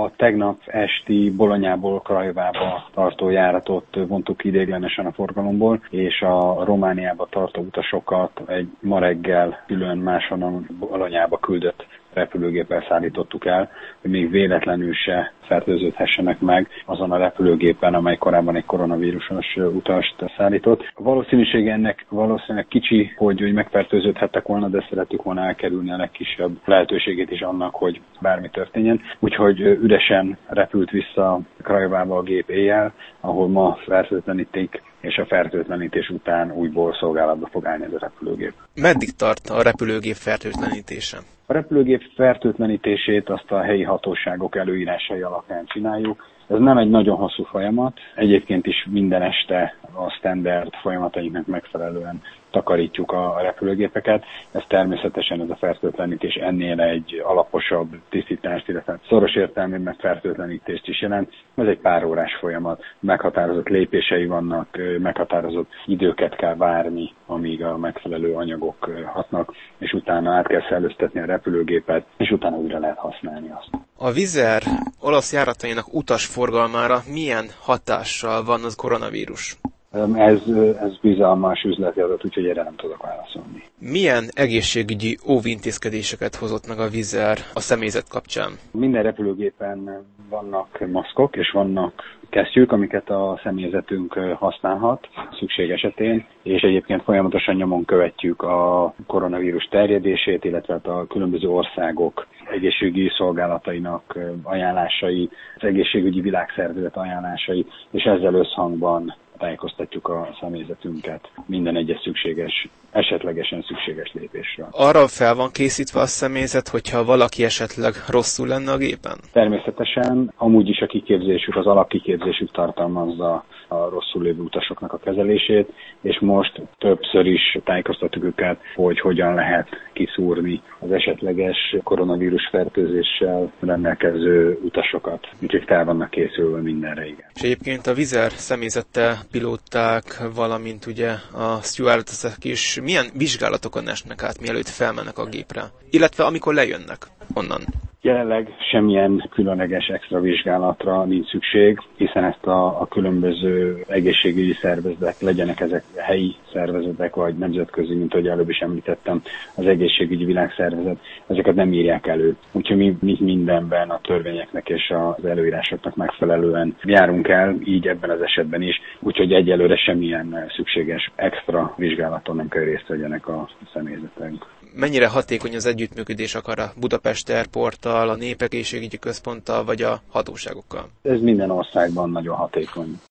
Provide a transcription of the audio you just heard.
A tegnap esti Bolonyából Krajvába tartó járatot vontuk ki ideiglenesen a forgalomból, és a Romániába tartó utasokat egy ma reggel külön máshonnan Bolonyába küldött repülőgéppel szállítottuk el, hogy még véletlenül se fertőződhessenek meg azon a repülőgépen, amely korábban egy koronavírusos utast szállított. A valószínűsége ennek valószínűleg kicsi, hogy megfertőződhettek volna, de szerettük volna elkerülni a legkisebb lehetőségét is annak, hogy bármi történjen. Úgyhogy üresen repült vissza Krajvába a gép éjjel, ahol ma fertőtlenítik, és a fertőtlenítés után újból szolgálatba fog állni ez a repülőgép. Meddig tart a repülőgép fertőtlenítése? A repülőgép fertőtlenítését azt a helyi hatóságok előírásai alapján csináljuk. Ez nem egy nagyon hosszú folyamat, egyébként is minden este a standard folyamatainknak megfelelően takarítjuk a repülőgépeket. Ez természetesen ez a fertőtlenítés ennél egy alaposabb tisztítást, illetve szoros értelmében fertőtlenítést is jelent. Ez egy pár órás folyamat, meghatározott lépései vannak, meghatározott időket kell várni, amíg a megfelelő anyagok hatnak, és utána át kell szellőztetni a repülőgépet, és utána újra lehet használni azt. A Wizz Air olasz járatainak utasforgalmára milyen hatással van az koronavírus? Ez bizalmas üzleti adat, úgyhogy erre nem tudok válaszolni. Milyen egészségügyi óvintézkedéseket hozott meg a Wizz Air a személyzet kapcsán? Minden repülőgépen vannak maszkok, és vannak kesztyűk, amiket a személyzetünk használhat szükség esetén, és egyébként folyamatosan nyomon követjük a koronavírus terjedését, illetve a különböző országok egészségügyi szolgálatainak ajánlásai, az egészségügyi világszervezet ajánlásai, és ezzel összhangban tájékoztatjuk a személyzetünket minden egyes esetlegesen szükséges lépésről. Arra fel van készítve a személyzet, hogyha valaki esetleg rosszul lenne a gépen? Természetesen, amúgy is a kiképzésük, az alapkiképzésük tartalmazza a rosszul lévő utasoknak a kezelését, és most többször is tájékoztatjuk őket, hogy hogyan lehet kiszúrni az esetleges koronavírus fertőzéssel rendelkező utasokat. Úgyhogy fel vannak készülve mindenre, igen. És egyébként a Wizz Air személyzete, pilóták, valamint ugye a stewardessek is milyen vizsgálatokon esnek át, mielőtt felmennek a gépre? Illetve amikor lejönnek onnan? Jelenleg semmilyen különleges extra vizsgálatra nincs szükség, hiszen ezt a különböző egészségügyi szervezetek, legyenek ezek helyi szervezetek, vagy nemzetközi, mint ahogy előbb is említettem, az egészségügyi világszervezet, ezeket nem írják elő. Úgyhogy mi mindenben a törvényeknek és az előírásoknak megfelelően járunk el, így ebben az esetben is, úgyhogy egyelőre semmilyen szükséges extra vizsgálaton nem kell részt vegyenek a személyzetünk. Mennyire hatékony az együttműködés akár a Budapest Airporttal, a Népegészségügyi Központtal vagy a hatóságokkal? Ez minden országban nagyon hatékony.